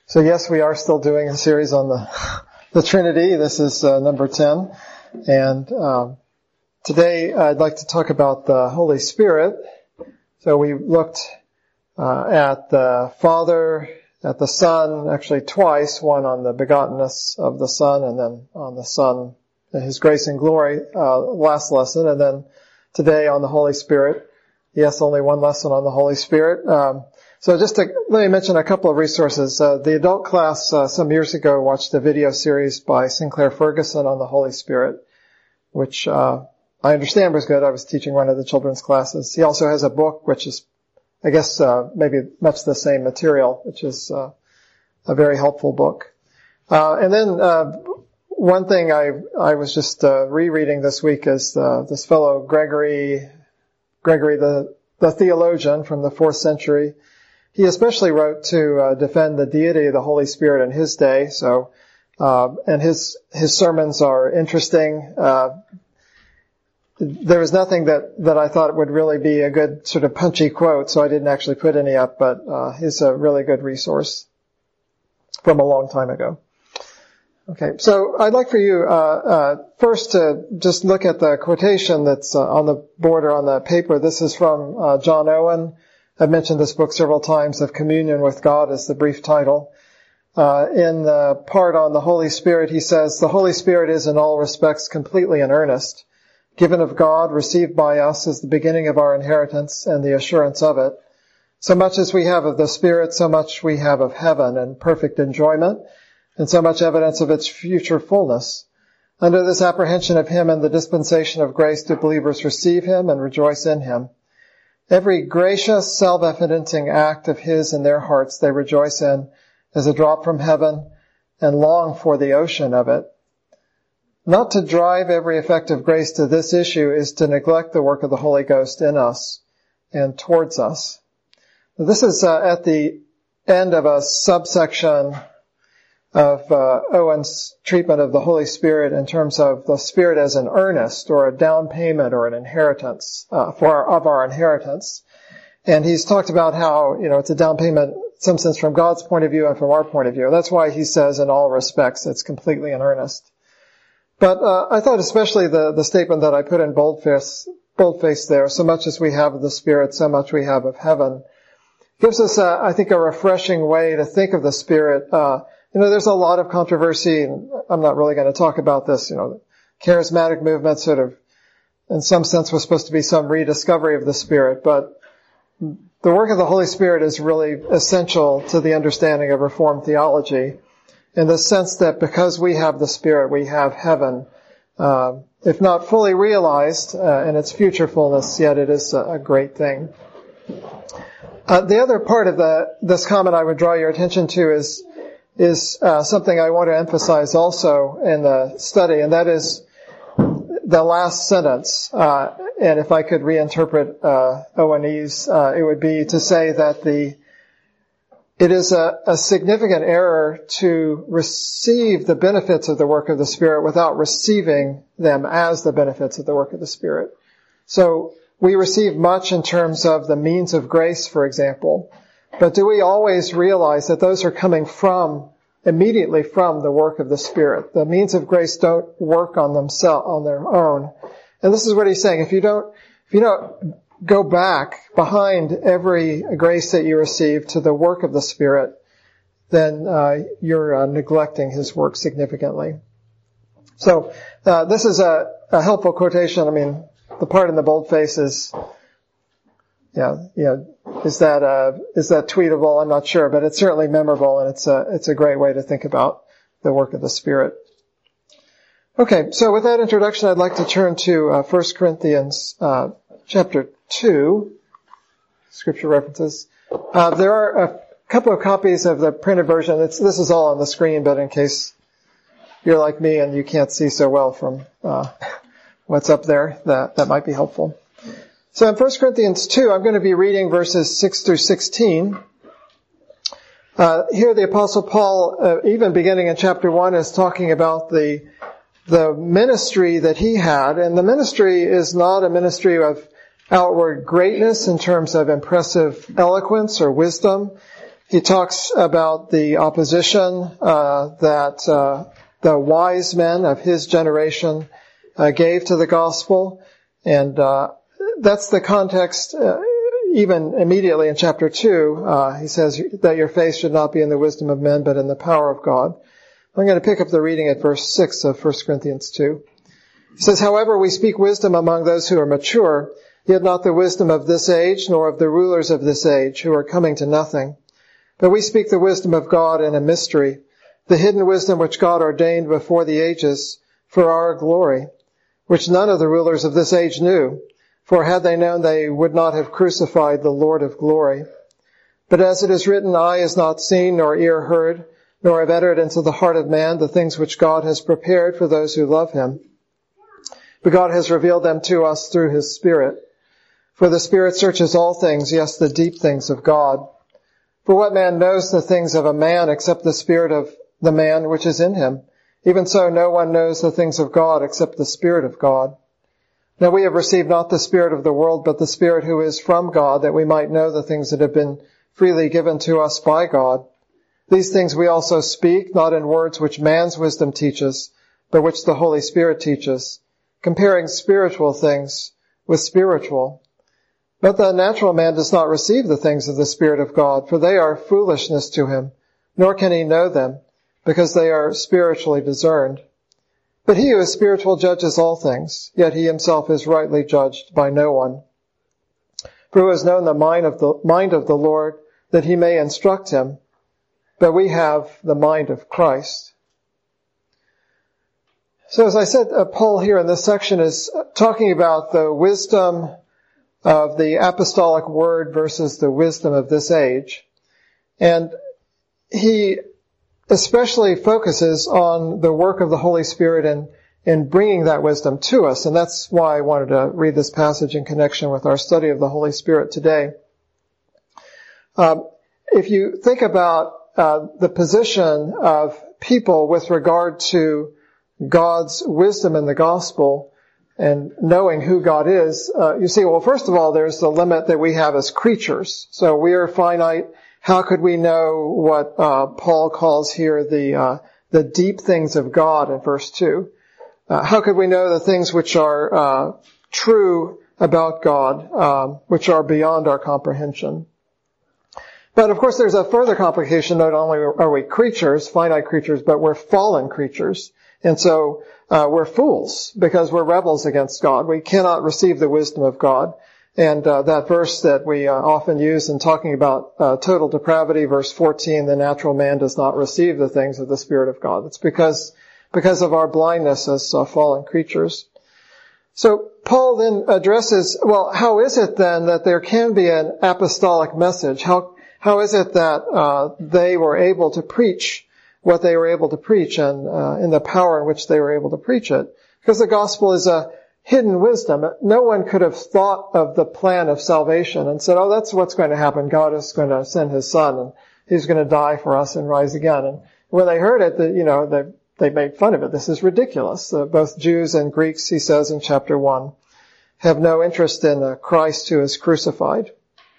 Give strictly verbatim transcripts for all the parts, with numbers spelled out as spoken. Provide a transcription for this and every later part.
So yes, we are still doing a series on the the Trinity. This is uh, number ten. And um, today I'd like to talk about the Holy Spirit. So we looked uh, at the Father, at the Son, actually twice, one on the begottenness of the Son and then on the Son, His grace and glory, uh, last lesson, and then today on the Holy Spirit. Yes, only one lesson on the Holy Spirit. Um, So just to, let me mention a couple of resources. Uh, the adult class uh, some years ago watched a video series by Sinclair Ferguson on the Holy Spirit, which uh, I understand was good. I was teaching one of the children's classes. He also has a book, which is, I guess, uh, maybe much the same material, which is uh, a very helpful book. Uh, and then uh, one thing I I was just uh, rereading this week is uh, this fellow Gregory Gregory the the theologian from the fourth century. He especially wrote to uh, defend the deity of the Holy Spirit in his day. So, uh, and his his sermons are interesting. Uh, there was nothing that that I thought would really be a good sort of punchy quote, so I didn't actually put any up. But uh, he's a really good resource from a long time ago. Okay, so I'd like for you uh, uh, first to just look at the quotation that's uh, on the border on the paper. This is from uh, John Owen. I've mentioned this book several times, Of Communion with God is the brief title. Uh, in the part on the Holy Spirit, he says, the Holy Spirit is in all respects completely in earnest, given of God, received by us as the beginning of our inheritance and the assurance of it. So much as we have of the Spirit, so much we have of heaven and perfect enjoyment, and so much evidence of its future fullness. Under this apprehension of Him and the dispensation of grace do believers receive Him and rejoice in Him. Every gracious, self-evidencing act of His in their hearts they rejoice in as a drop from heaven and long for the ocean of it. Not to drive every effect of grace to this issue is to neglect the work of the Holy Ghost in us and towards us. This is uh, at the end of a subsection of uh, Owen's treatment of the Holy Spirit in terms of the Spirit as an earnest or a down payment or an inheritance uh, for our, of our inheritance. And he's talked about how, you know, it's a down payment in some sense from God's point of view and from our point of view. That's why he says in all respects it's completely in earnest. But uh, I thought especially the, the statement that I put in boldface, boldface there, so much as we have of the Spirit, so much we have of heaven, gives us, a, I think, a refreshing way to think of the Spirit. Uh, You know, there's a lot of controversy, and I'm not really going to talk about this. You know, the charismatic movement sort of, in some sense, was supposed to be some rediscovery of the Spirit, but the work of the Holy Spirit is really essential to the understanding of Reformed theology, in the sense that because we have the Spirit, we have heaven. Uh, if not fully realized uh, in its future fullness, yet it is a, a great thing. Uh, the other part of the, this comment I would draw your attention to is is uh, something I want to emphasize also in the study, and that is the last sentence. Uh, and if I could reinterpret uh, Owen E's, uh, it would be to say that the it is a, a significant error to receive the benefits of the work of the Spirit without receiving them as the benefits of the work of the Spirit. So we receive much in terms of the means of grace, for example. But do we always realize that those are coming from, immediately from the work of the Spirit? The means of grace don't work on themselves, on their own. And this is what he's saying. If you don't, if you don't go back behind every grace that you receive to the work of the Spirit, then uh, you're uh, neglecting His work significantly. So uh, this is a, a helpful quotation. I mean, the part in the boldface is, yeah, yeah. Is that uh, is that tweetable? I'm not sure, but it's certainly memorable, and it's a it's a great way to think about the work of the Spirit. Okay, so with that introduction, I'd like to turn to uh, First Corinthians uh, chapter two, scripture references. Uh, there are a couple of copies of the printed version. It's, this is all on the screen, but in case you're like me and you can't see so well from uh, what's up there, that that might be helpful. So in First Corinthians two, I'm going to be reading verses six through sixteen. Uh, here the Apostle Paul, uh, even beginning in chapter one, is talking about the the ministry that he had. And the ministry is not a ministry of outward greatness in terms of impressive eloquence or wisdom. he talks about the opposition uh, that uh, the wise men of his generation uh, gave to the gospel. And uh, that's the context, uh, even immediately in chapter two. Uh, he says that your faith should not be in the wisdom of men, but in the power of God. I'm going to pick up the reading at verse six of First Corinthians two. He says, however, we speak wisdom among those who are mature, yet not the wisdom of this age, nor of the rulers of this age, who are coming to nothing. But we speak the wisdom of God in a mystery, the hidden wisdom which God ordained before the ages for our glory, which none of the rulers of this age knew. For had they known, they would not have crucified the Lord of glory. But as it is written, eye has not seen, nor ear heard, nor have entered into the heart of man the things which God has prepared for those who love him. But God has revealed them to us through his Spirit. For the Spirit searches all things, yes, the deep things of God. For what man knows the things of a man except the spirit of the man which is in him? Even so, no one knows the things of God except the Spirit of God. Now we have received not the spirit of the world, but the Spirit who is from God, that we might know the things that have been freely given to us by God. These things we also speak, not in words which man's wisdom teaches, but which the Holy Spirit teaches, comparing spiritual things with spiritual. But the natural man does not receive the things of the Spirit of God, for they are foolishness to him, nor can he know them, because they are spiritually discerned. But he who is spiritual judges all things, yet he himself is rightly judged by no one. For who has known the mind of the mind of the Lord, that he may instruct him? But we have the mind of Christ. So as I said, uh, Paul here in this section is talking about the wisdom of the apostolic word versus the wisdom of this age. And he especially focuses on the work of the Holy Spirit in, in bringing that wisdom to us. And that's why I wanted to read this passage in connection with our study of the Holy Spirit today. Um, if you think about uh, the position of people with regard to God's wisdom in the gospel, and knowing who God is, uh, you see, well, first of all, there's the limit that we have as creatures. So we are finite. How could we know what uh, Paul calls here the uh, the deep things of God in verse two? Uh, how could we know the things which are uh, true about God, um, which are beyond our comprehension? But of course, there's a further complication. Not only are we creatures, finite creatures, but we're fallen creatures. And so uh, we're fools because we're rebels against God. We cannot receive the wisdom of God. And uh, that verse that we uh, often use in talking about uh, total depravity, verse fourteen, the natural man does not receive the things of the Spirit of God. It's because because of our blindness as uh, fallen creatures. So Paul then addresses, well, how is it then that there can be an apostolic message? How how is it that uh, they were able to preach what they were able to preach and uh, in the power in which they were able to preach it? Because the gospel is a hidden wisdom. No one could have thought of the plan of salvation and said, oh, that's what's going to happen. God is going to send his son and he's going to die for us and rise again. And when they heard it, the, you know, they, they made fun of it. This is ridiculous. Uh, both Jews and Greeks, he says in chapter one, have no interest in uh, Christ who is crucified.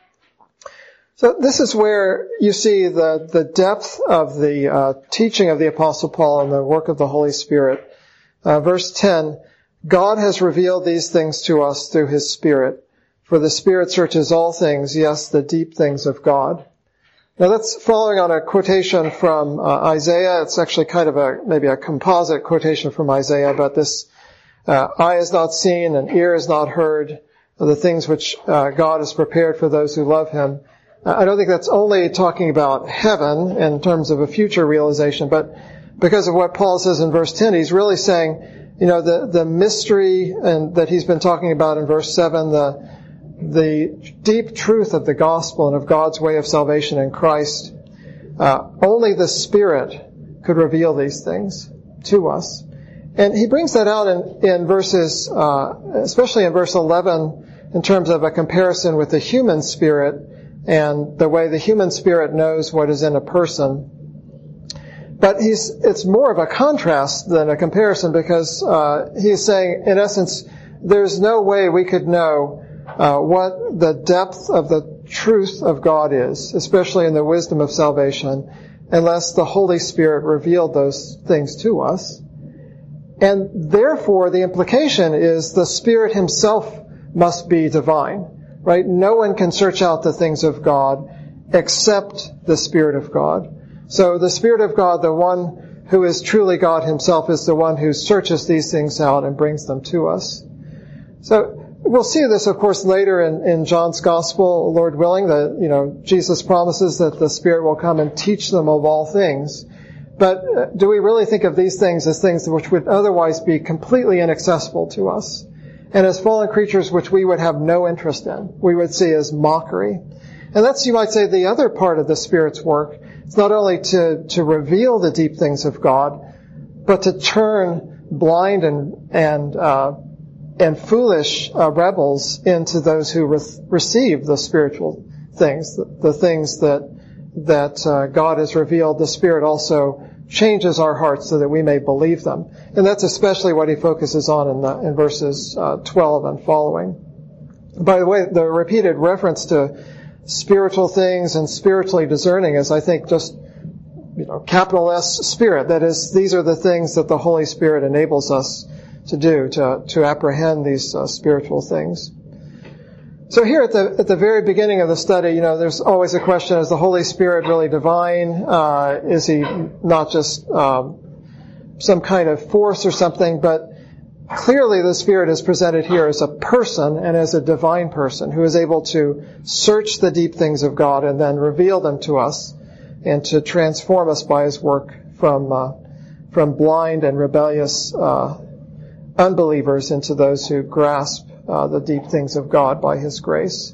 So this is where you see the, the depth of the uh, teaching of the Apostle Paul and the work of the Holy Spirit. Uh, verse ten, God has revealed these things to us through his Spirit, for the Spirit searches all things, yes, the deep things of God. Now that's following on a quotation from uh, Isaiah. It's actually kind of a maybe a composite quotation from Isaiah about this, uh, eye is not seen and ear is not heard, the things which uh, God has prepared for those who love him. I don't think that's only talking about heaven in terms of a future realization, but because of what Paul says in verse ten, he's really saying, you know, the, the mystery and that he's been talking about in verse seven, the, the deep truth of the gospel and of God's way of salvation in Christ, uh, only the Spirit could reveal these things to us. And he brings that out in, in verses, uh, especially in verse eleven, in terms of a comparison with the human spirit and the way the human spirit knows what is in a person. But he's, it's more of a contrast than a comparison because, uh, he's saying, in essence, there's no way we could know, uh, what the depth of the truth of God is, especially in the wisdom of salvation, unless the Holy Spirit revealed those things to us. And therefore, the implication is the Spirit himself must be divine, right? No one can search out the things of God except the Spirit of God. So the Spirit of God, the one who is truly God himself, is the one who searches these things out and brings them to us. So we'll see this, of course, later in, in John's Gospel, Lord willing, that, you know, Jesus promises that the Spirit will come and teach them of all things. But do we really think of these things as things which would otherwise be completely inaccessible to us? And as fallen creatures which we would have no interest in, we would see as mockery. And that's, you might say, the other part of the Spirit's work. It's not only to, to reveal the deep things of God, but to turn blind and, and, uh, and foolish uh, rebels into those who re- receive the spiritual things, the, the things that that uh, God has revealed. The Spirit also changes our hearts so that we may believe them, and that's especially what he focuses on in, the, in verses uh, twelve and following. By the way, the repeated reference to spiritual things and spiritually discerning is, I think, just you know, capital S Spirit. That is, these are the things that the Holy Spirit enables us to do, to, to apprehend these uh, spiritual things. So here at the, at the very beginning of the study, you know, there's always a question, is the Holy Spirit really divine? Uh, is he not just, um, some kind of force or something? But clearly the Spirit is presented here as a person and as a divine person who is able to search the deep things of God and then reveal them to us and to transform us by his work from, uh, from blind and rebellious, uh, unbelievers into those who grasp uh, the deep things of God by his grace.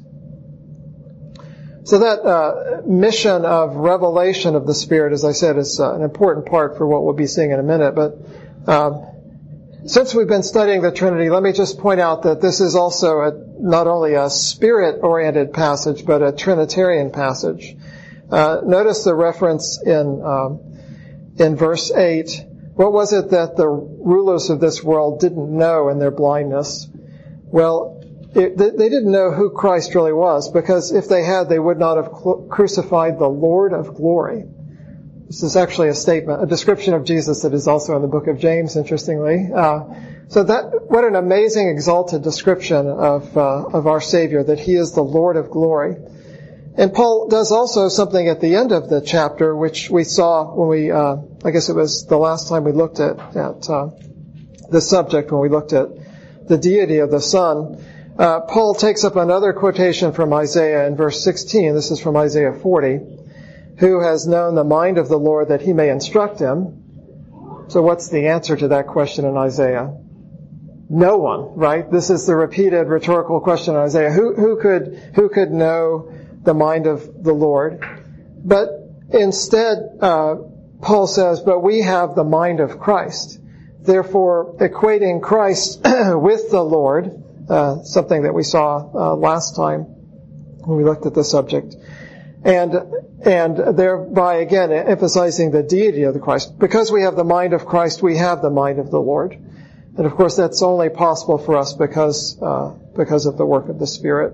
So that uh, mission of revelation of the Spirit, as I said, is uh, an important part for what we'll be seeing in a minute. But um, since we've been studying the Trinity, let me just point out that this is also a, not only a Spirit-oriented passage, but a Trinitarian passage. Uh, notice the reference in um, in verse eight. What was it that the rulers of this world didn't know in their blindness? Well, it, they didn't know who Christ really was, because if they had, they would not have crucified the Lord of glory. This is actually a statement, a description of Jesus that is also in the book of James, interestingly. Uh, so that, what an amazing, exalted description of, uh, of our Savior, that he is the Lord of glory. And Paul does also something at the end of the chapter, which we saw when we, uh, I guess it was the last time we looked at, at, uh, the subject, when we looked at the deity of the Son. Uh, Paul takes up another quotation from Isaiah in verse sixteen. This is from Isaiah forty. Who has known the mind of the Lord that he may instruct him? So what's the answer to that question in Isaiah? No one, right? This is the repeated rhetorical question in Isaiah. Who, who could, who could know the mind of the Lord? But instead, uh, Paul says, but we have the mind of Christ. Therefore, equating Christ with the Lord, uh, something that we saw uh, last time when we looked at the subject. And, and thereby again emphasizing the deity of the Christ. Because we have the mind of Christ, we have the mind of the Lord. And of course that's only possible for us because, uh, because of the work of the Spirit.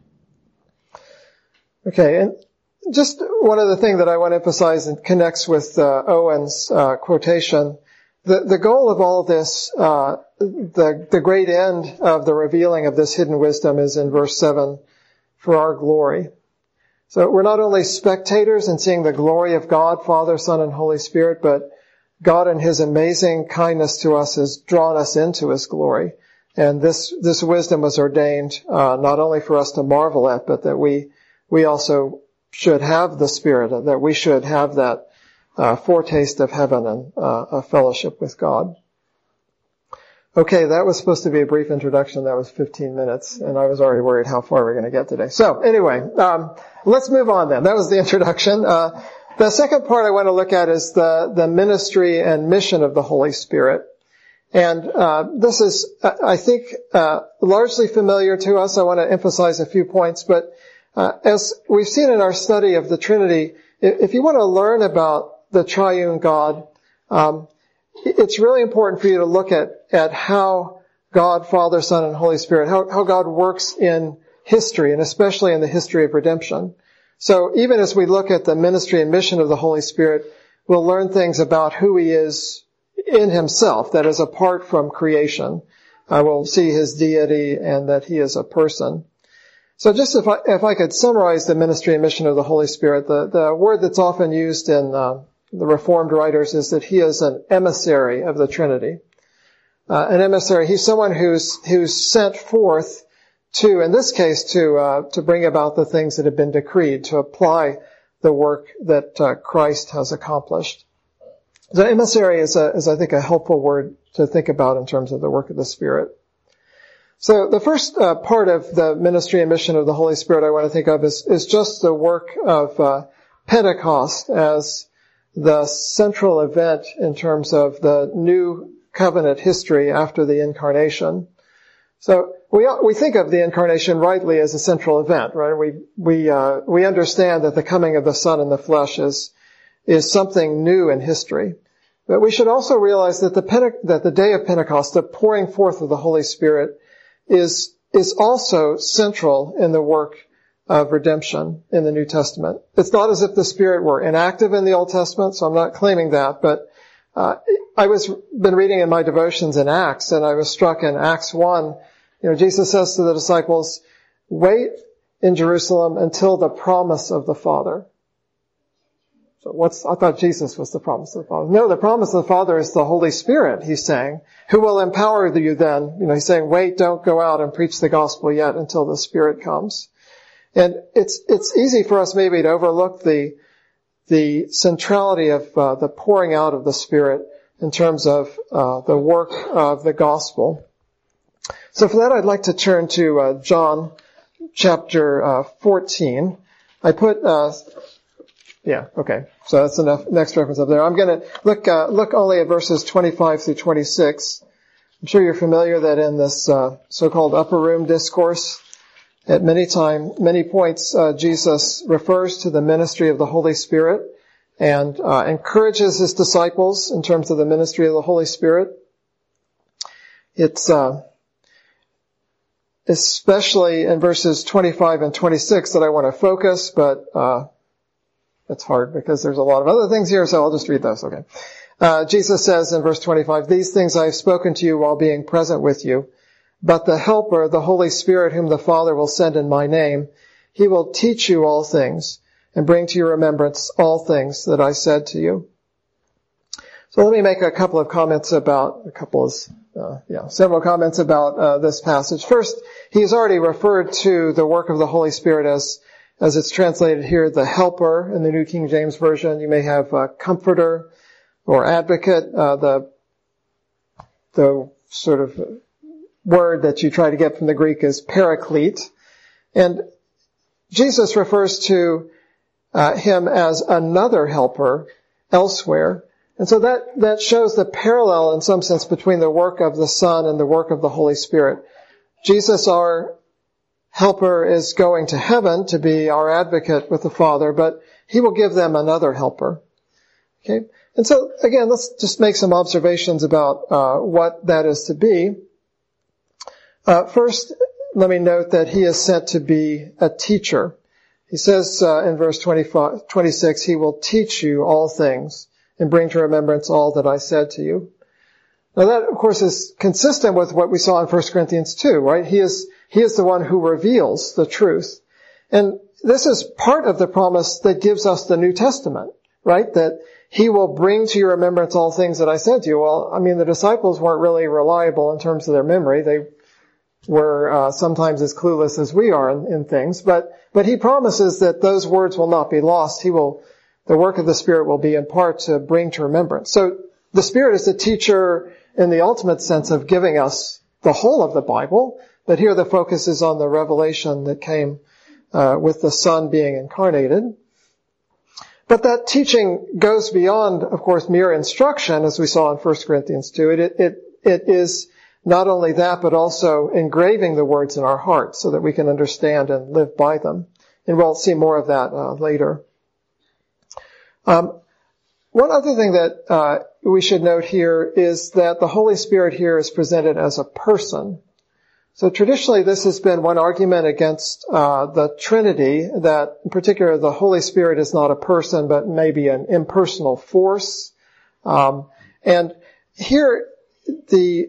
Okay, and just one other thing that I want to emphasize and connects with, uh, Owen's, uh, quotation. The, the goal of all of this, uh, the, the great end of the revealing of this hidden wisdom is in verse seven, for our glory. So we're not only spectators in seeing the glory of God, Father, Son, and Holy Spirit, but God in his amazing kindness to us has drawn us into his glory. And this, this wisdom was ordained, uh, not only for us to marvel at, but that we, we also should have the Spirit, that we should have that, uh, foretaste of heaven and, uh, a fellowship with God. Okay, that was supposed to be a brief introduction. That was fifteen minutes, and I was already worried how far we're going to get today. So, anyway, um, let's move on then. That was the introduction. Uh, the second part I want to look at is the, the ministry and mission of the Holy Spirit. And uh, this is, I think, uh, largely familiar to us. I want to emphasize a few points, but uh, as we've seen in our study of the Trinity, if you want to learn about the triune God, um, it's really important for you to look at, at how God, Father, Son, and Holy Spirit, how, how God works in history, and especially in the history of redemption. So even as we look at the ministry and mission of the Holy Spirit, we'll learn things about who he is in himself, that is apart from creation. Uh, we'll see his deity and that he is a person. So just if I, if I could summarize the ministry and mission of the Holy Spirit, the, the word that's often used in uh, the Reformed writers is that he is an emissary of the Trinity. Uh, an emissary, he's someone who's, who's sent forth to, in this case, to, uh, to bring about the things that have been decreed, to apply the work that uh, Christ has accomplished. The emissary is, a, is, I think, a helpful word to think about in terms of the work of the Spirit. So the first uh, part of the ministry and mission of the Holy Spirit I want to think of is, is just the work of uh, Pentecost as the central event in terms of the new covenant history after the incarnation. So we we think of the incarnation rightly as a central event, right? We we uh, we understand that the coming of the Son in the flesh is is something new in history, but we should also realize that the Pente- that the day of Pentecost, the pouring forth of the Holy Spirit, is is also central in the work of redemption in the New Testament. It's not as if the Spirit were inactive in the Old Testament, so I'm not claiming that, but uh, I was been reading in my devotions in Acts, and I was struck in Acts one. You know, Jesus says to the disciples, wait in Jerusalem until the promise of the Father. So what's, I thought Jesus was the promise of the Father. No, the promise of the Father is the Holy Spirit, he's saying, who will empower you then. You know, he's saying, wait, don't go out and preach the gospel yet until the Spirit comes. And it's, it's easy for us maybe to overlook the, the centrality of uh, the pouring out of the Spirit in terms of uh, the work of the gospel. So for that, I'd like to turn to uh, John chapter uh, fourteen. I put, uh, yeah, okay. So that's enough. Next reference up there. I'm going to look uh, look only at verses twenty-five through twenty-six. I'm sure you're familiar that in this uh, so-called upper room discourse, at many time, many points, uh, Jesus refers to the ministry of the Holy Spirit and uh, encourages his disciples in terms of the ministry of the Holy Spirit. It's uh, especially in verses twenty-five and twenty-six that I want to focus, but uh it's hard because there's a lot of other things here, so I'll just read those. Okay. Uh Jesus says in verse twenty-five, these things I have spoken to you while being present with you, but the Helper, the Holy Spirit, whom the Father will send in my name, he will teach you all things and bring to your remembrance all things that I said to you. So let me make a couple of comments about, a couple of, uh, yeah, several comments about uh, this passage. First, he's already referred to the work of the Holy Spirit as, as it's translated here, the Helper in the New King James Version. You may have uh, Comforter or Advocate, uh, the, the sort of word that you try to get from the Greek is Paraclete. And Jesus refers to uh, him as another helper elsewhere. And so that, that shows the parallel in some sense between the work of the Son and the work of the Holy Spirit. Jesus, our helper, is going to heaven to be our advocate with the Father, but he will give them another helper. Okay? And so, again, let's just make some observations about uh, what that is to be. Uh, first, let me note that he is sent to be a teacher. He says uh, in verse twenty-five, twenty-six, he will teach you all things and bring to remembrance all that I said to you. Now that, of course, is consistent with what we saw in First Corinthians two, right? He is, he is the one who reveals the truth. And this is part of the promise that gives us the New Testament, right? That he will bring to your remembrance all things that I said to you. Well, I mean, the disciples weren't really reliable in terms of their memory. They were uh, sometimes as clueless as we are in, in things. But, but he promises that those words will not be lost. He will The work of the Spirit will be in part to bring to remembrance. So the Spirit is the teacher in the ultimate sense of giving us the whole of the Bible, but here the focus is on the revelation that came uh, with the Son being incarnated. But that teaching goes beyond, of course, mere instruction, as we saw in First Corinthians two. It, it, it is not only that, but also engraving the words in our hearts so that we can understand and live by them. And we'll see more of that uh, later. Um, one other thing that uh, we should note here is that the Holy Spirit here is presented as a person. So traditionally, this has been one argument against uh, the Trinity, that in particular the Holy Spirit is not a person, but maybe an impersonal force. Um, and here, the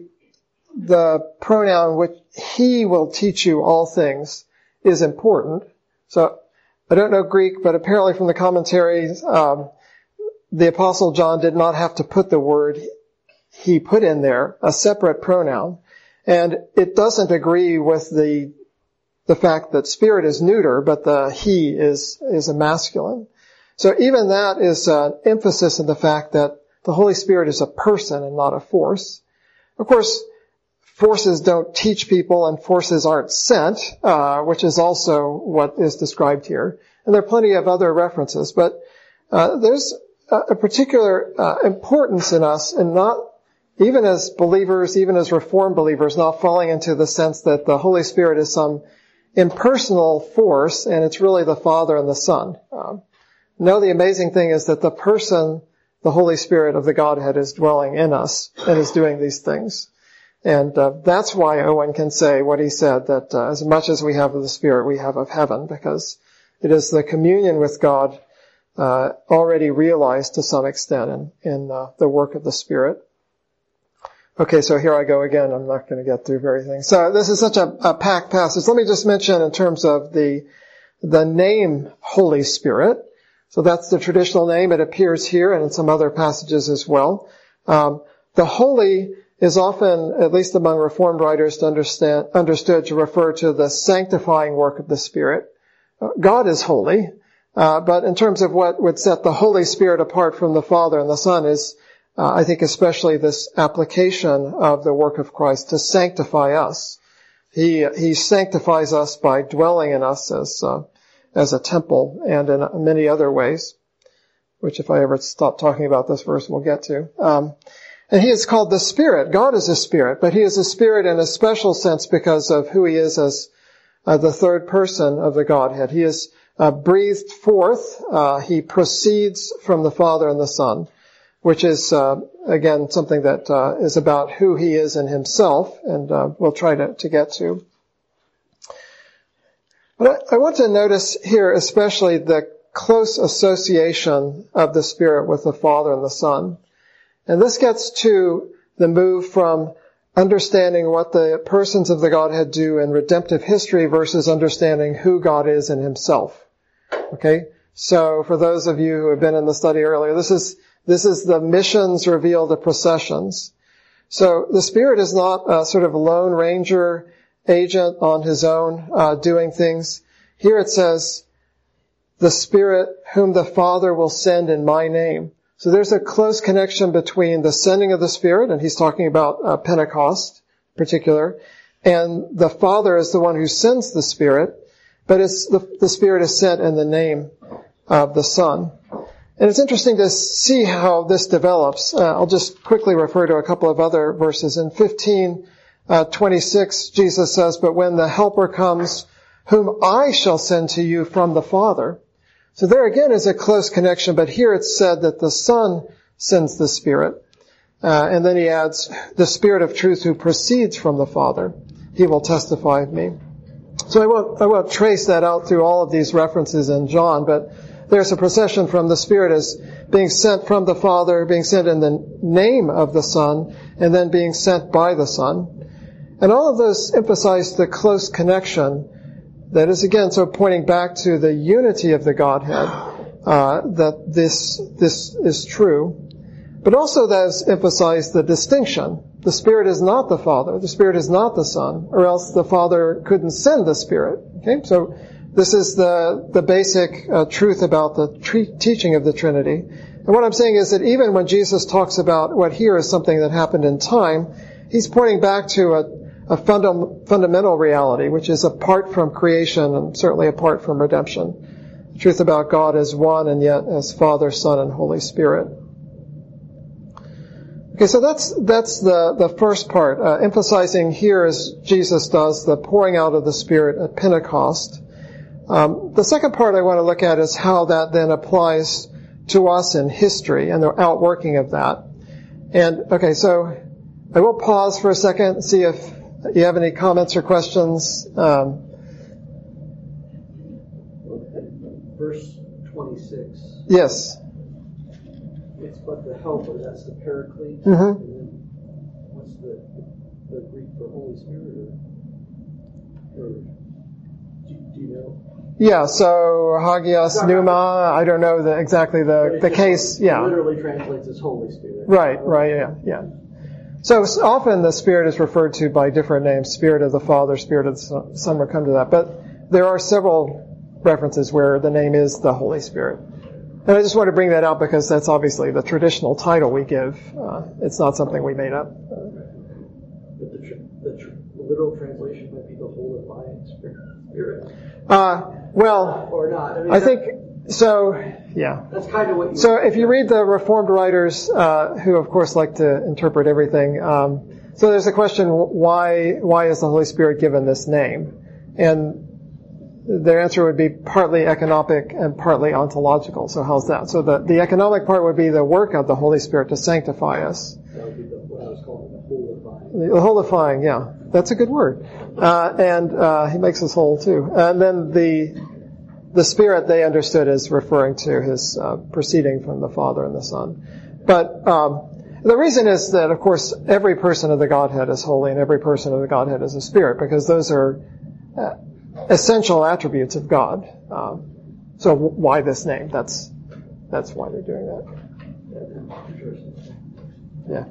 the pronoun which he will teach you all things is important. So I don't know Greek, but apparently from the commentaries, um, the Apostle John did not have to put the word he put in there, a separate pronoun. And it doesn't agree with the the fact that spirit is neuter, but the he is is a masculine. So even that is an emphasis in the fact that the Holy Spirit is a person and not a force. Of course, forces don't teach people, and forces aren't sent, uh, which is also what is described here. And there are plenty of other references, but uh, there's a, a particular uh, importance in us in not, even as believers, even as Reformed believers, not falling into the sense that the Holy Spirit is some impersonal force, and it's really the Father and the Son. Um, no, the amazing thing is that the person, the Holy Spirit of the Godhead, is dwelling in us and is doing these things. And uh, that's why Owen can say what he said, that uh, as much as we have of the Spirit, we have of heaven, because it is the communion with God uh, already realized to some extent in, in uh, the work of the Spirit. Okay, so here I go again. I'm not going to get through everything. So this is such a, a packed passage. Let me just mention in terms of the the name Holy Spirit. So that's the traditional name. It appears here and in some other passages as well. Um, the holy is often, at least among Reformed writers, to understand, understood to refer to the sanctifying work of the Spirit. Uh, God is holy, uh, but in terms of what would set the Holy Spirit apart from the Father and the Son is, uh, I think, especially this application of the work of Christ to sanctify us. He He sanctifies us by dwelling in us as uh, as a temple, and in many other ways, which if I ever stop talking about this verse, we'll get to. Um, And he is called the Spirit. God is a Spirit, but he is a Spirit in a special sense because of who he is as uh, the third person of the Godhead. He is uh, breathed forth. Uh, he proceeds from the Father and the Son, which is, uh, again, something that uh, is about who he is in himself, and uh, we'll try to, to get to. But I, I want to notice here especially the close association of the Spirit with the Father and the Son. And this gets to the move from understanding what the persons of the Godhead do in redemptive history versus understanding who God is in himself. Okay? So for those of you who have been in the study earlier, this is, this is the missions reveal the processions. So the Spirit is not a sort of lone ranger agent on his own, uh, doing things. Here it says, the Spirit whom the Father will send in my name. So there's a close connection between the sending of the Spirit, and he's talking about uh, Pentecost in particular, and the Father is the one who sends the Spirit, but it's the, the Spirit is sent in the name of the Son. And it's interesting to see how this develops. Uh, I'll just quickly refer to a couple of other verses. In fifteen twenty-six, Jesus says, "But when the Helper comes, whom I shall send to you from the Father." So there again is a close connection, but here it's said that the Son sends the Spirit. Uh, and then he adds, the Spirit of truth who proceeds from the Father. He will testify of me. So I won't, I won't trace that out through all of these references in John, but there's a procession from the Spirit as being sent from the Father, being sent in the name of the Son, and then being sent by the Son. And all of those emphasize the close connection. That is, again, so pointing back to the unity of the Godhead, uh, that this, this is true. But also that has emphasized the distinction. The Spirit is not the Father. The Spirit is not the Son, or else the Father couldn't send the Spirit. Okay? So this is the, the basic uh, truth about the tre- teaching of the Trinity. And what I'm saying is that even when Jesus talks about what here is something that happened in time, he's pointing back to a a fundam- fundamental reality, which is apart from creation and certainly apart from redemption. The truth about God as one and yet as Father, Son, and Holy Spirit. Okay, so that's that's the, the first part, uh, emphasizing here as Jesus does the pouring out of the Spirit at Pentecost. Um, the second part I want to look at is how that then applies to us in history and the outworking of that. And, okay, so I will pause for a second and see if you have any comments or questions? Um, Verse twenty-six. Yes. It's but the helper, that's the paraclete. Mm-hmm. And then what's the the Greek for Holy Spirit? Or, or do, do you know? Yeah, so Hagios Pneuma, I don't know the, exactly the, the case. Yeah. Literally translates as Holy Spirit. Right, right, yeah, yeah. So often the Spirit is referred to by different names. Spirit of the Father, Spirit of the Son, we'll come to that. But there are several references where the name is the Holy Spirit. And I just want to bring that out because that's obviously the traditional title we give. Uh, it's not something we made up. But the, tr- the, tr- the literal translation might be the Holy Spirit. Uh, well, or not. I, mean, I think, so, yeah. That's kind of what you... So if you read the Reformed writers, uh, who of course like to interpret everything, um, so there's a question, why, why is the Holy Spirit given this name? And their answer would be partly economic and partly ontological. So how's that? So the, the economic part would be the work of the Holy Spirit to sanctify us. That would be the, what I was calling the holifying. The holifying, yeah. That's a good word. Uh, and, uh, he makes us whole too. And then the, the Spirit they understood as referring to his, uh, proceeding from the Father and the Son. But, um, the reason is that, of course, every person of the Godhead is holy and every person of the Godhead is a Spirit, because those are, uh, essential attributes of God. Um, so w- why this name? That's that's why they're doing that.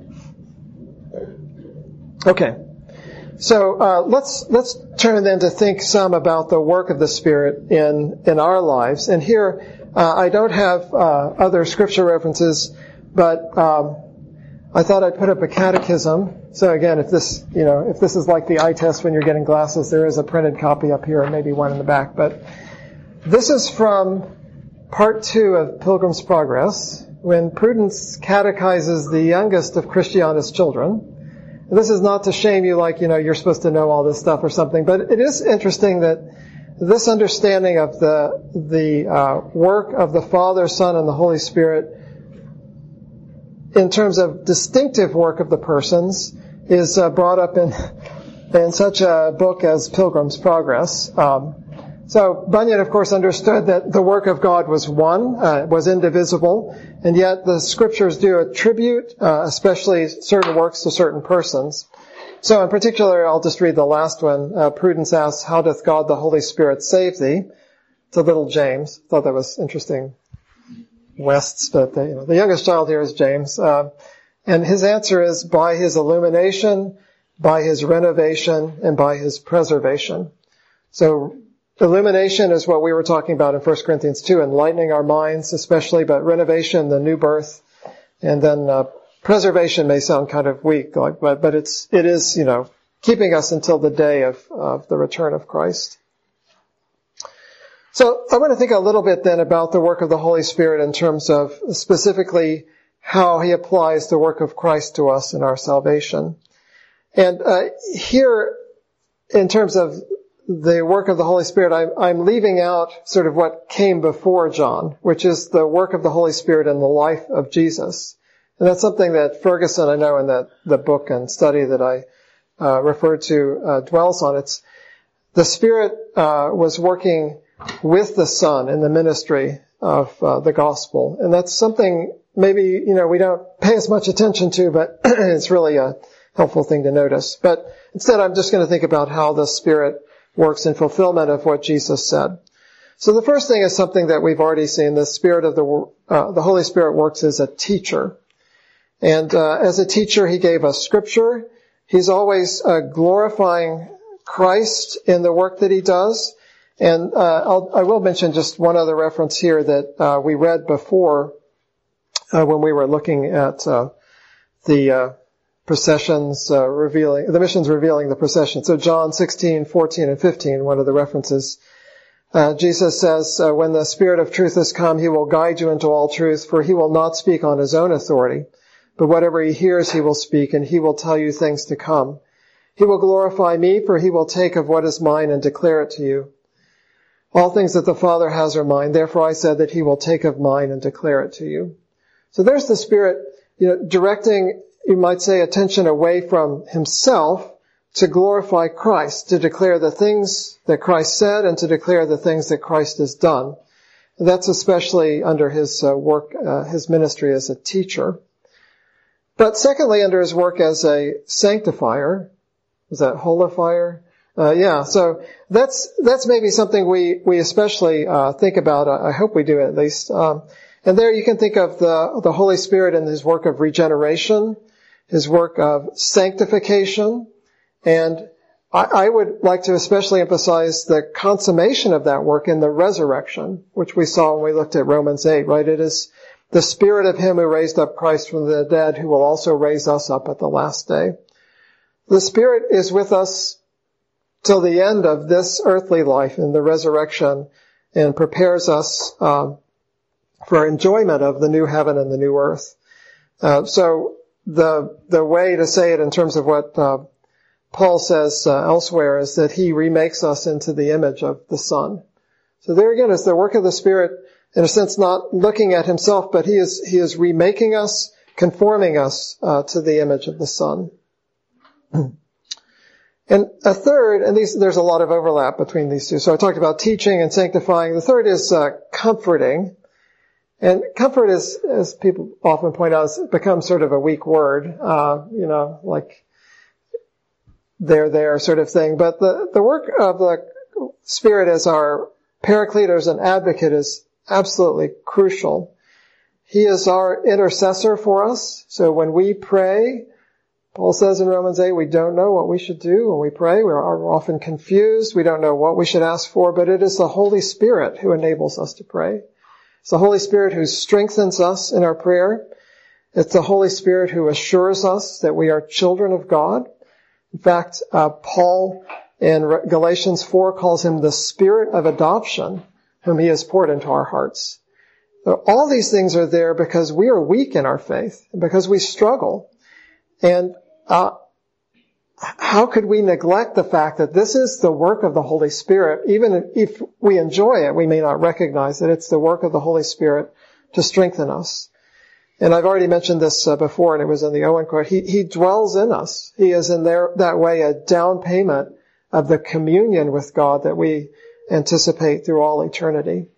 Yeah. Okay. So uh, let's let's turn then to think some about the work of the Spirit in in our lives. And here uh, I don't have uh, other scripture references, but um, I thought I'd put up a catechism. So again, if this, you know, if this is like the eye test when you're getting glasses, there is a printed copy up here and maybe one in the back. But this is from part two of Pilgrim's Progress, when Prudence catechizes the youngest of Christiana's children. This is not to shame you like, you know, you're supposed to know all this stuff or something, but it is interesting that this understanding of the, the uh, work of the Father, Son, and the Holy Spirit in terms of distinctive work of the persons is uh, brought up in in such a book as Pilgrim's Progress. Um, so Bunyan, of course, understood that the work of God was one, uh, was indivisible, and yet the Scriptures do attribute, uh, especially certain works to certain persons. So in particular, I'll just read the last one. Uh, Prudence asks, "How doth God the Holy Spirit save thee?" To little James. Thought that was interesting. Wests, but the, you know, the youngest child here is James. Uh, and his answer is by his illumination, by his renovation, and by his preservation. So illumination is what we were talking about in First Corinthians two, enlightening our minds especially, but renovation, the new birth, and then uh, preservation may sound kind of weak, like, but, but it's, it is, you know, keeping us until the day of, of the return of Christ. So I want to think a little bit then about the work of the Holy Spirit in terms of specifically how he applies the work of Christ to us in our salvation. And uh, here, in terms of the work of the Holy Spirit, I'm, I'm leaving out sort of what came before John, which is the work of the Holy Spirit in the life of Jesus. And that's something that Ferguson, I know in that the book and study that I uh, referred to, uh, dwells on. It's the Spirit uh, was working with the Son in the ministry of uh, the gospel. And that's something maybe, you know, we don't pay as much attention to, but it's really a helpful thing to notice. But instead, I'm just going to think about how the Spirit works in fulfillment of what Jesus said. So the first thing is something that we've already seen. The Spirit of the, uh, the Holy Spirit works as a teacher. And uh, as a teacher, he gave us scripture. He's always uh, glorifying Christ in the work that he does. And uh, I'll, I will mention just one other reference here that uh, we read before uh, when we were looking at uh, the uh, processions uh, revealing, the missions revealing the procession. So John sixteen, fourteen, and fifteen, one of the references. Uh, Jesus says, uh, when the Spirit of truth has come, he will guide you into all truth, for he will not speak on his own authority, but whatever he hears he will speak, and he will tell you things to come. He will glorify me, for he will take of what is mine and declare it to you. All things that the Father has are mine. Therefore I said that he will take of mine and declare it to you. So there's the Spirit, you know, directing, you might say, attention away from himself to glorify Christ, to declare the things that Christ said and to declare the things that Christ has done. And that's especially under his uh, work, uh, his ministry as a teacher. But secondly, under his work as a sanctifier, is that holifier? Uh, yeah, so that's, that's maybe something we, we especially, uh, think about. I hope we do at least. Um, and there you can think of the, the Holy Spirit and his work of regeneration, his work of sanctification, and I, I would like to especially emphasize the consummation of that work in the resurrection, which we saw when we looked at Romans eight, right? It is the Spirit of him who raised up Christ from the dead who will also raise us up at the last day. The Spirit is with us till the end of this earthly life in the resurrection and prepares us um, for enjoyment of the new heaven and the new earth. Uh, so the the way to say it in terms of what uh, Paul says uh, elsewhere is that he remakes us into the image of the Son. So there again is the work of the Spirit, in a sense, not looking at himself, but he is he is remaking us, conforming us uh, to the image of the Son. And a third, and these, there's a lot of overlap between these two. So I talked about teaching and sanctifying. The third is uh, comforting. And comfort is, as people often point out, has become sort of a weak word, uh, you know, like there, there sort of thing. But the, the work of the Spirit as our paraclete, as an advocate, is absolutely crucial. He is our intercessor for us. So when we pray, Paul says in Romans eight, we don't know what we should do when we pray. We are often confused. We don't know what we should ask for, but it is the Holy Spirit who enables us to pray. It's the Holy Spirit who strengthens us in our prayer. It's the Holy Spirit who assures us that we are children of God. In fact, uh, Paul in Galatians four calls him the Spirit of adoption, whom he has poured into our hearts. So all these things are there because we are weak in our faith, because we struggle. And uh how could we neglect the fact that this is the work of the Holy Spirit? Even if we enjoy it, we may not recognize that it's the work of the Holy Spirit to strengthen us. And I've already mentioned this uh, before, and it was in the Owen quote. He, he dwells in us. He is in there that way a down payment of the communion with God that we anticipate through all eternity.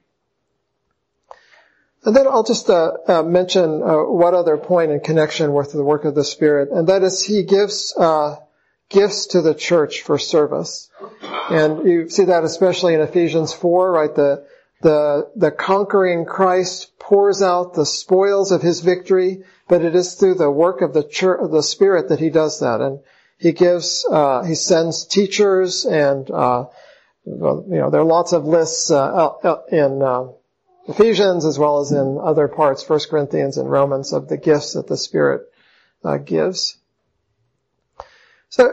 And then I'll just uh, uh, mention uh, one other point in connection with the work of the Spirit, and that is he gives uh gifts to the church for service. And you see that especially in Ephesians four, right? The the the conquering Christ pours out the spoils of his victory, but it is through the work of the church, of the Spirit, that he does that. And he gives, uh he sends teachers, and uh well, you know, there are lots of lists uh in uh Ephesians as well as in other parts, First Corinthians and Romans, of the gifts that the Spirit uh, gives. So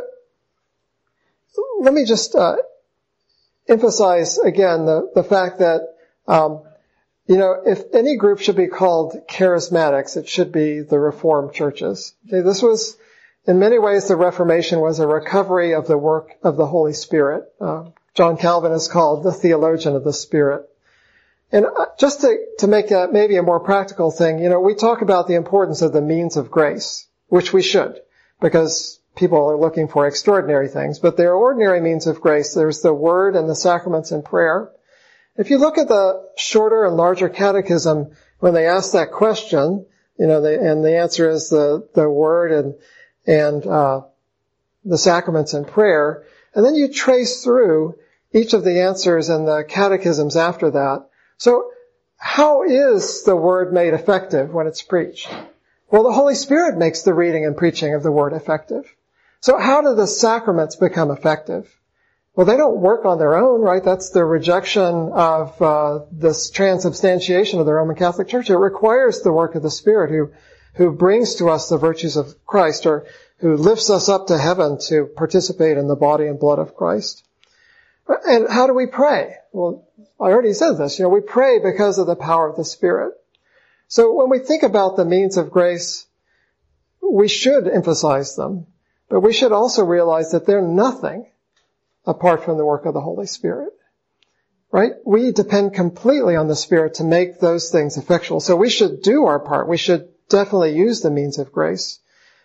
let me just uh, emphasize again the, the fact that, um, you know, if any group should be called charismatics, it should be the Reformed churches. Okay, this was, in many ways, the Reformation was a recovery of the work of the Holy Spirit. Uh, John Calvin is called the theologian of the Spirit. And just to, to make a, maybe a more practical thing, you know, we talk about the importance of the means of grace, which we should, because people are looking for extraordinary things. But there are ordinary means of grace. There's the Word and the sacraments and prayer. If you look at the shorter and larger catechism, when they ask that question, you know, they, and the answer is the, the Word and, and, uh, the sacraments and prayer. And then you trace through each of the answers and the catechisms after that. So how is the Word made effective when it's preached? Well, the Holy Spirit makes the reading and preaching of the Word effective. So how do the sacraments become effective? Well, they don't work on their own, right? That's the rejection of uh, this transubstantiation of the Roman Catholic Church. It requires the work of the Spirit who, who brings to us the virtues of Christ, or who lifts us up to heaven to participate in the body and blood of Christ. And how do we pray? Well, I already said this. You know, we pray because of the power of the Spirit. So when we think about the means of grace, we should emphasize them, but we should also realize that they're nothing apart from the work of the Holy Spirit. Right? We depend completely on the Spirit to make those things effectual. So we should do our part. We should definitely use the means of grace.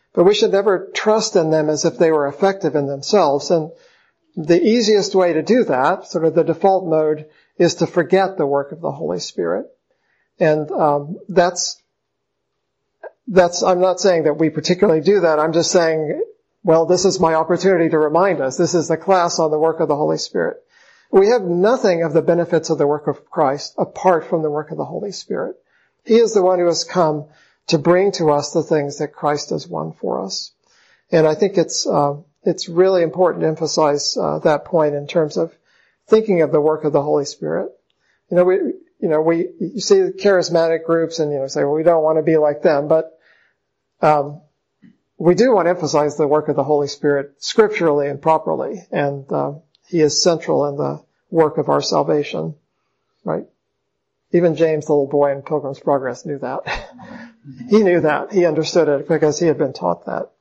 But we should never trust in them as if they were effective in themselves. And the easiest way to do that, sort of the default mode, is to forget the work of the Holy Spirit. And um, that's, that's, I'm not saying that we particularly do that. I'm just saying, well, this is my opportunity to remind us. This is the class on the work of the Holy Spirit. We have nothing of the benefits of the work of Christ apart from the work of the Holy Spirit. He is the one who has come to bring to us the things that Christ has won for us. And I think it's uh, it's really important to emphasize uh, that point in terms of thinking of the work of the Holy Spirit. You know, we you know we you see the charismatic groups and you know say, well, we don't want to be like them, but um, we do want to emphasize the work of the Holy Spirit scripturally and properly, and uh, He is central in the work of our salvation, right? Even James, the little boy in Pilgrim's Progress, knew that. He knew that. He understood it because he had been taught that.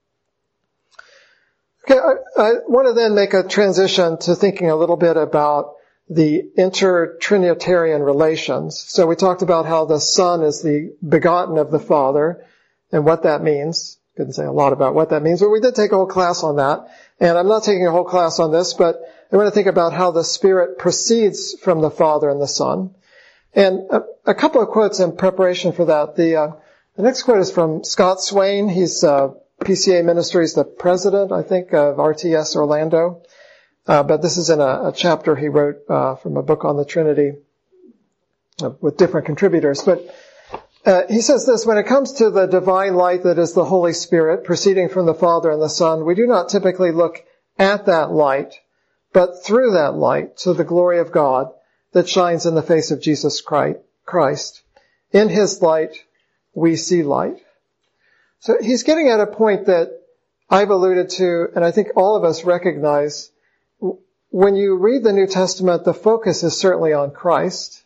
Okay, I, I want to then make a transition to thinking a little bit about the inter-Trinitarian relations. So we talked about how the Son is the begotten of the Father and what that means. Couldn't say a lot about what that means, but we did take a whole class on that. And I'm not taking a whole class on this, but I want to think about how the Spirit proceeds from the Father and the Son. And a, a couple of quotes in preparation for that. The, uh, the next quote is from Scott Swain. He's uh, P C A Ministries, the president, I think, of R T S Orlando. Uh, but this is in a, a chapter he wrote uh, from a book on the Trinity uh, with different contributors. But uh, he says this: when it comes to the divine light that is the Holy Spirit proceeding from the Father and the Son, we do not typically look at that light, but through that light to the glory of God that shines in the face of Jesus Christ. In His light, we see light. So he's getting at a point that I've alluded to, and I think all of us recognize. When you read the New Testament, the focus is certainly on Christ.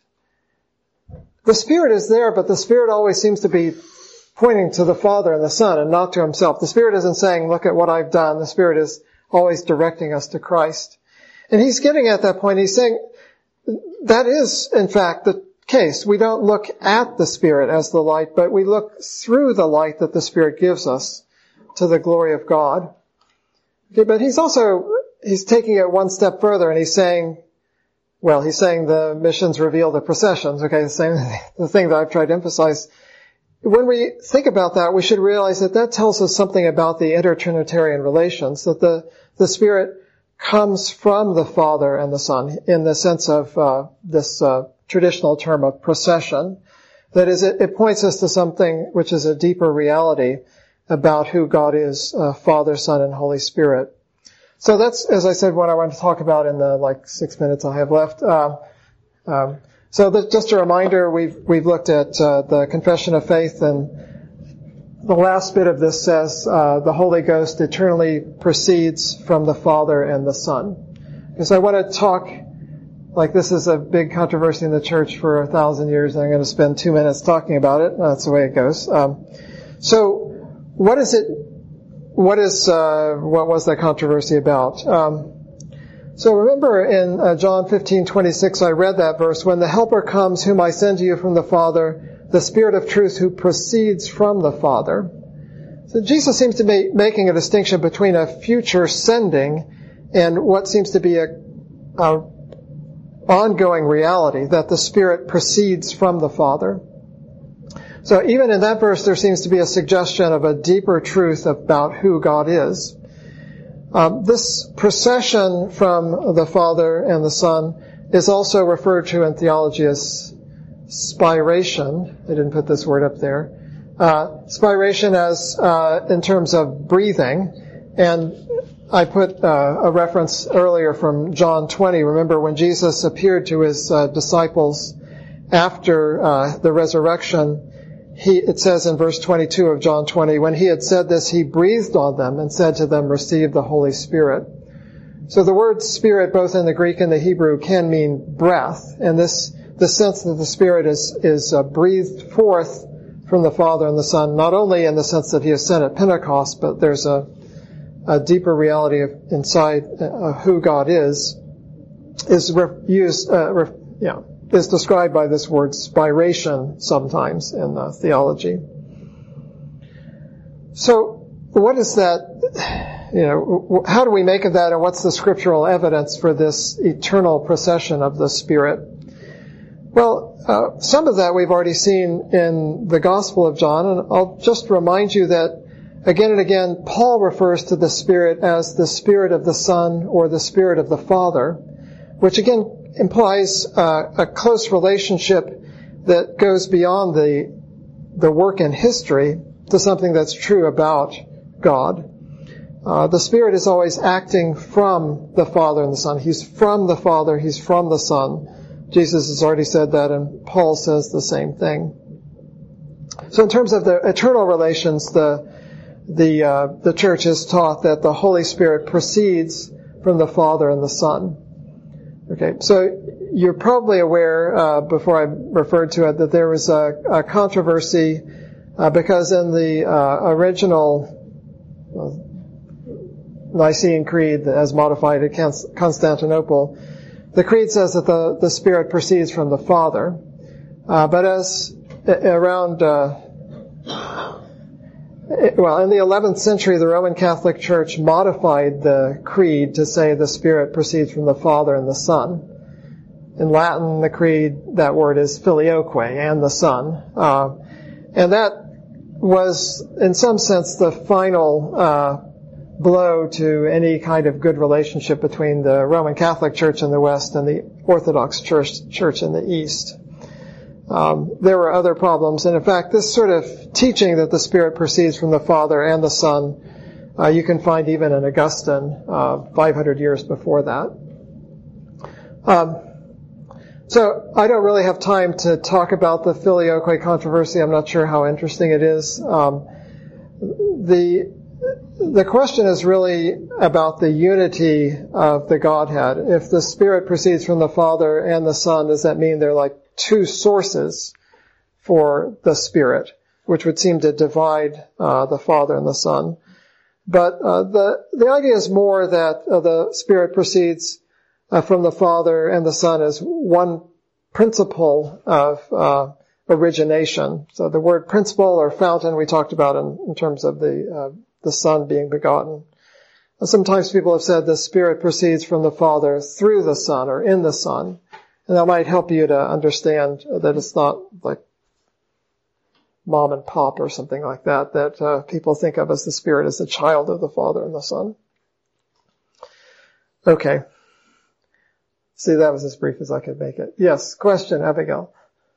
The Spirit is there, but the Spirit always seems to be pointing to the Father and the Son and not to Himself. The Spirit isn't saying, look at what I've done. The Spirit is always directing us to Christ. And he's getting at that point. He's saying, that is, in fact, the case. We don't look at the Spirit as the light, but we look through the light that the Spirit gives us to the glory of God. Okay, but he's also, he's taking it one step further and he's saying, well, he's saying the missions reveal the processions. Okay, the same, the thing that I've tried to emphasize. When we think about that, we should realize that that tells us something about the inter-Trinitarian relations, that the, the Spirit comes from the Father and the Son in the sense of uh, this uh, traditional term of procession. That is, it, it points us to something which is a deeper reality about who God is, uh, Father, Son, and Holy Spirit. So that's, as I said, what I want to talk about in the like six minutes I have left. Uh, um, so that, just a reminder, we've we've looked at uh, the Confession of Faith, and the last bit of this says uh, the Holy Ghost eternally proceeds from the Father and the Son. Because I want to talk, like this is a big controversy in the church for a thousand years, and I'm going to spend two minutes talking about it. That's the way it goes. Um, so, what is it? What is uh, what was that controversy about? Um, so remember in uh, John fifteen twenty-six, I read that verse: "When the Helper comes, whom I send to you from the Father, the Spirit of truth who proceeds from the Father." So Jesus seems to be making a distinction between a future sending and what seems to be a, a ongoing reality, that the Spirit proceeds from the Father. So even in that verse, there seems to be a suggestion of a deeper truth about who God is. Um, this procession from the Father and the Son is also referred to in theology as spiration. I didn't put this word up there. Uh, spiration as uh, in terms of breathing. And I put uh, a reference earlier from John twenty. Remember when Jesus appeared to his uh, disciples after uh, the resurrection, He, it says in verse twenty-two of John twenty, when he had said this, he breathed on them and said to them, receive the Holy Spirit. So the word spirit, both in the Greek and the Hebrew, can mean breath. And this, the sense that the Spirit is, is uh, breathed forth from the Father and the Son, not only in the sense that he is sent at Pentecost, but there's a, a deeper reality of inside uh, who God is, is re- used, uh, re- yeah. is described by this word spiration sometimes in uh, theology. So what is that, you know, how do we make of that, and what's the scriptural evidence for this eternal procession of the Spirit? Well, uh, some of that we've already seen in the Gospel of John, and I'll just remind you that again and again, Paul refers to the Spirit as the Spirit of the Son or the Spirit of the Father, which again implies uh, a close relationship that goes beyond the the work and history to something that's true about God. Uh, the Spirit is always acting from the Father and the Son. He's from the Father, He's from the Son. Jesus has already said that, and Paul says the same thing. So in terms of the eternal relations, the the uh, the church is taught that the Holy Spirit proceeds from the Father and the Son. Okay, so you're probably aware, uh, before I referred to it, that there was a, a controversy uh, because in the uh, original uh, Nicene Creed, as modified at Constantinople, the Creed says that the, the Spirit proceeds from the Father. Uh, but as uh, around, uh, well, in the eleventh century, the Roman Catholic Church modified the Creed to say the Spirit proceeds from the Father and the Son. In Latin, the Creed, that word is filioque, and the Son. Uh, and that was, in some sense, the final uh blow to any kind of good relationship between the Roman Catholic Church in the West and the Orthodox Church, Church in the East. Um, there were other problems, and in fact, this sort of teaching that the Spirit proceeds from the Father and the Son, uh, you can find even in Augustine, uh, five hundred years before that. Um, so I don't really have time to talk about the filioque controversy. I'm not sure how interesting it is. Um, the The question is really about the unity of the Godhead. If the Spirit proceeds from the Father and the Son, does that mean they're like two sources for the Spirit, which would seem to divide uh, the Father and the Son? But uh, the the idea is more that uh, the Spirit proceeds uh, from the Father and the Son as one principle of uh, origination. So the word principle or fountain we talked about in, in terms of the uh, the Son being begotten. Sometimes people have said the Spirit proceeds from the Father through the Son or in the Son. And that might help you to understand that it's not like mom and pop or something like that, that uh, people think of as the Spirit as the child of the Father and the Son. Okay. See, that was as brief as I could make it. Yes, question, Abigail.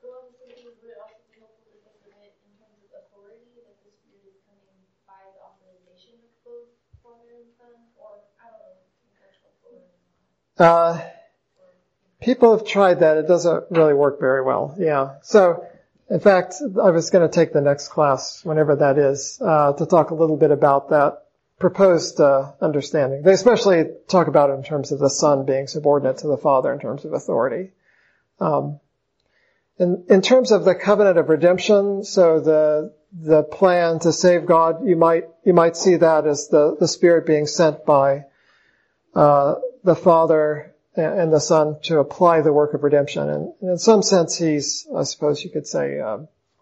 Uh, people have tried that. It doesn't really work very well. Yeah. So, in fact, I was going to take the next class, whenever that is, uh, to talk a little bit about that proposed uh, understanding. They especially talk about it in terms of the Son being subordinate to the Father in terms of authority. Um, in, in terms of the covenant of redemption, so the the plan to save God, you might you might see that as the the Spirit being sent by uh the Father and the Son to apply the work of redemption. And in some sense, he's, I suppose you could say, uh,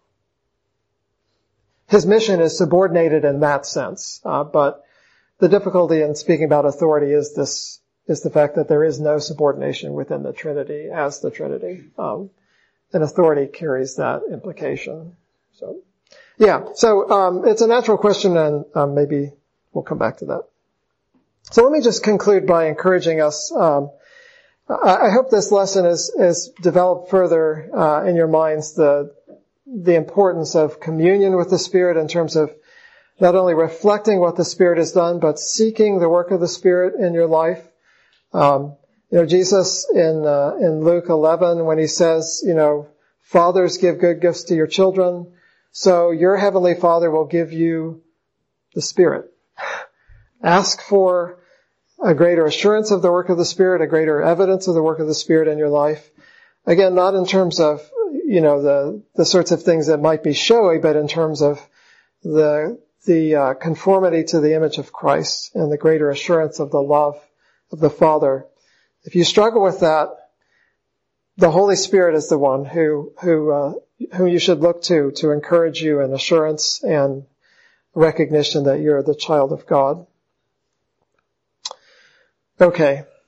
his mission is subordinated in that sense. Uh, but the difficulty in speaking about authority is this, is the fact that there is no subordination within the Trinity as the Trinity. Um, and authority carries that implication. So, yeah. So, um, it's a natural question, and um, maybe we'll come back to that. So let me just conclude by encouraging us. Um, I, I hope this lesson is, is developed further uh, in your minds the the importance of communion with the Spirit in terms of not only reflecting what the Spirit has done, but seeking the work of the Spirit in your life. Um, you know, Jesus in uh, in Luke eleven, when he says, you know, fathers give good gifts to your children, so your heavenly Father will give you the Spirit. Ask for a greater assurance of the work of the Spirit, a greater evidence of the work of the Spirit in your life. Again, not in terms of, you know, the, the sorts of things that might be showy, but in terms of the, the uh, conformity to the image of Christ and the greater assurance of the love of the Father. If you struggle with that, the Holy Spirit is the one who, who, uh, who you should look to, to encourage you in assurance and recognition that you're the child of God. Okay.